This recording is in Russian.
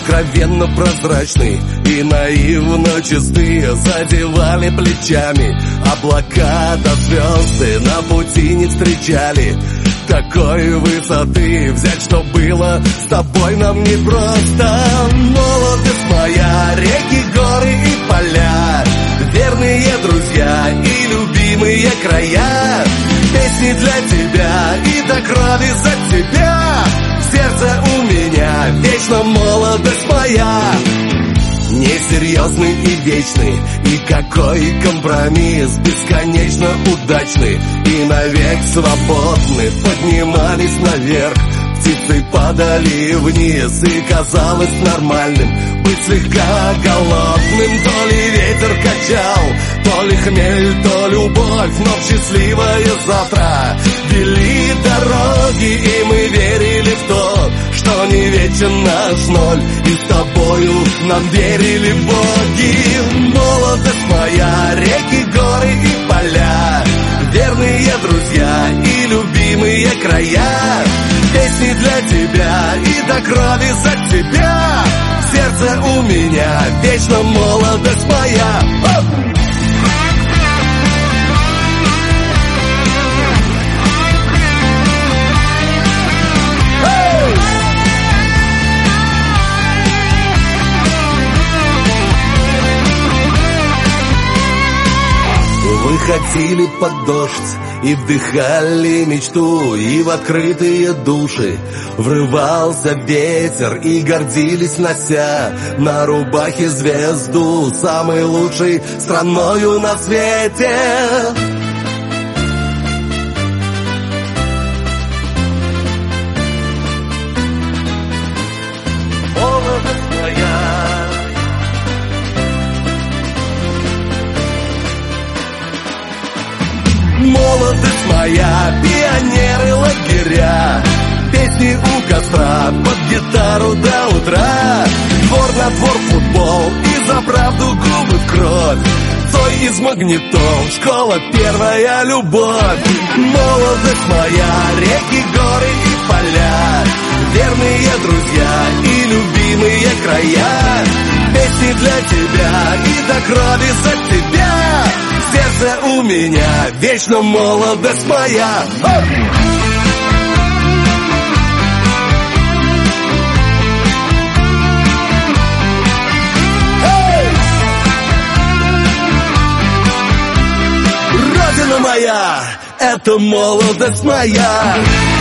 откровенно прозрачный и наивно чистые, задевали плечами облака до звезды, на пути не встречали такой высоты. Взять, что было с тобой, нам не просто. Молодость моя, реки, горы и поля, верные друзья и любимые края. Песни для тебя и до крови за тебя. Сердце у меня вечно молодость моя. Несерьезный и вечный, никакой компромисс, бесконечно удачный и навек свободны. Поднимались наверх, птицы падали вниз, и казалось нормальным быть слегка голодным. То ли ветер качал, то ли хмель, то любовь, но в счастливое завтра вели дороги, и мы верили в то, что не вечен наш ноль, и с тобою нам верили боги. Молодость моя, реки, горы и поля, верные друзья и любимые края. Песни для тебя и до крови за тебя. Сердце у меня вечно молодость моя. Выходили под дождь и вдыхали мечту, и в открытые души врывался ветер, и гордились, нося на рубахе звезду, самой лучшей страною на свете. Молодость моя. Молодость моя, пионеры лагеря, песни у костра, под гитару до утра. Двор на двор футбол, и за правду губы в кровь. Цой из магнитол, школа первая любовь. Молодость моя, реки, горы и поля, верные друзья и любимые края. Песни для тебя и до крови за тебя. Сердце у меня вечно молодость моя. Родина моя, это молодость моя.